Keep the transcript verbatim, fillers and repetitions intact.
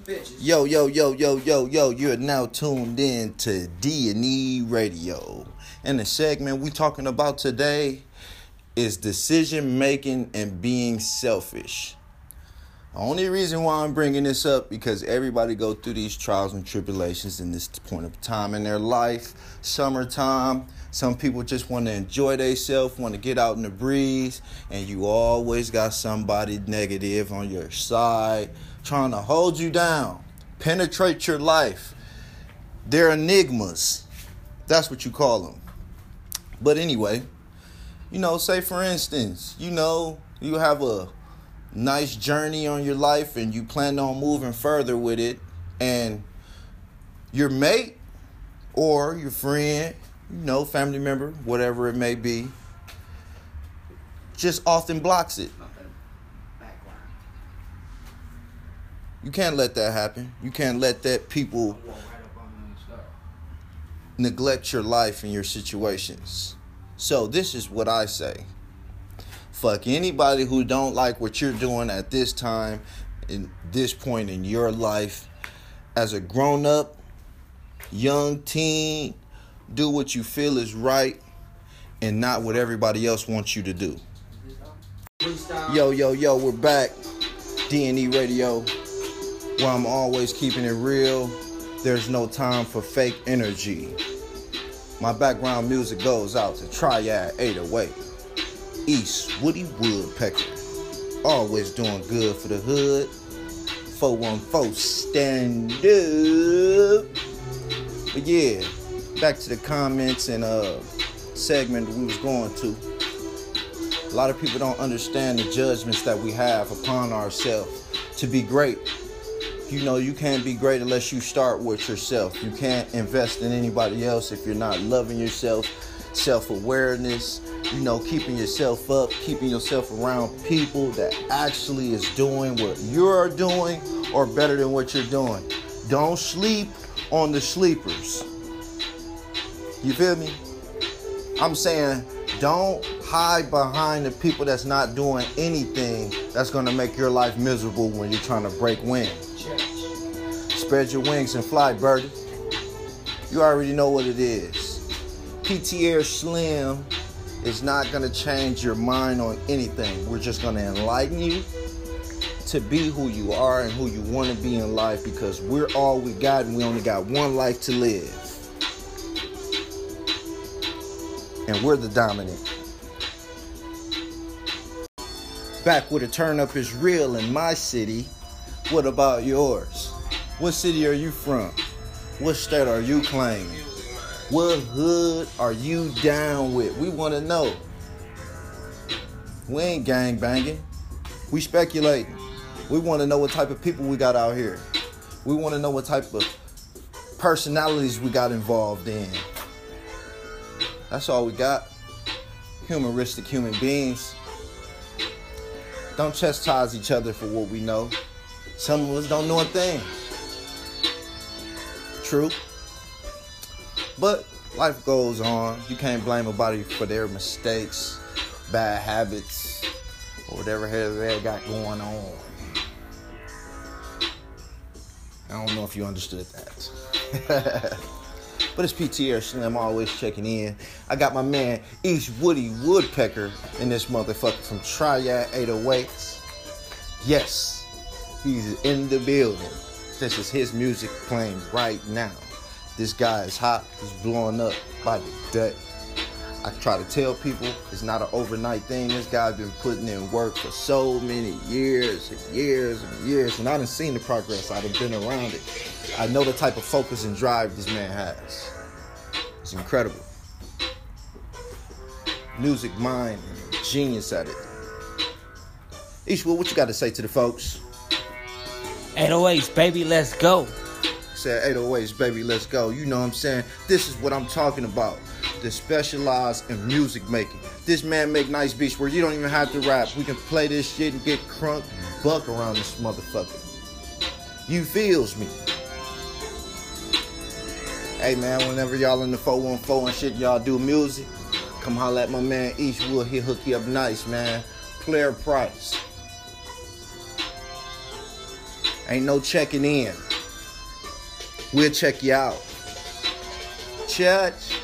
bitches. Yo, yo, yo, yo, yo, yo, you're now tuned in to D and E Radio. And the segment we talking about today is decision making and being selfish. The only reason why I'm bringing this up because everybody go through these trials and tribulations in this point of time in their life. Summertime, some people just want to enjoy themselves, want to get out in the breeze, and you always got somebody negative on your side trying to hold you down, penetrate your life. They're enigmas. That's what you call them. But anyway, you know, say for instance, you know, you have a nice journey on your life and you plan on moving further with it, and your mate or your friend, you know, family member, whatever it may be, just often blocks it. You can't let that happen. You can't let that people neglect your life and your situations. So this is what I say. Fuck anybody who don't like what you're doing at this time, in this point in your life. As a grown-up, young teen, do what you feel is right and not what everybody else wants you to do. Yo, yo, yo, we're back. D and E Radio, where I'm always keeping it real. There's no time for fake energy. My background music goes out to Triad eight oh eight. East Woody Woodpecker, always doing good for the hood. four one four stand up. But yeah, back to the comments and uh segment we was going to. A lot of people don't understand the judgments that we have upon ourselves to be great. You know, you can't be great unless you start with yourself. You can't invest in anybody else if you're not loving yourself. Self-awareness, you know, keeping yourself up, keeping yourself around people that actually is doing what you're doing or better than what you're doing. Don't sleep on the sleepers. You feel me? I'm saying don't hide behind the people that's not doing anything that's going to make your life miserable when you're trying to break wind. Spread your wings and fly, birdie. You already know what it is. P T Air Slim is not going to change your mind on anything. We're just going to enlighten you to be who you are and who you want to be in life, because we're all we got and we only got one life to live. And we're the dominant. Back with a turn up is real in my city. What about yours? What city are you from? What state are you claiming? What hood are you down with? We want to know. We ain't gang banging. We speculating. We want to know what type of people we got out here. We want to know what type of personalities we got involved in. That's all we got. Humoristic human beings. Don't chastise each other for what we know. Some of us don't know a thing. True. But life goes on. You can't blame nobody for their mistakes, bad habits, or whatever hell they got going on. I don't know if you understood that. But it's P T R Slim, always checking in. I got my man East Woody Woodpecker in this motherfucker from Triad eight oh eight. Yes, he's in the building. This is his music playing right now. This guy is hot. He's blowing up by the day. I try to tell people it's not an overnight thing. This guy's been putting in work for so many years and years and years. And I done seen the progress. I done been around it. I know the type of focus and drive this man has. It's incredible. Music mind, genius at it. Eastwood, what you got to say to the folks? eight oh eights, baby, let's go. Said eight oh eights, baby, let's go. You know what I'm saying? This is what I'm talking about. The specialized in music making. This man make nice beats where you don't even have to rap. We can play this shit and get crunk buck around this motherfucker. You feels me? Hey man, whenever y'all in the four one four and shit, y'all do music, come holler at my man Eastwood. He'll hook you up nice, man. Player price. Ain't no checking in. We'll check you out. Church.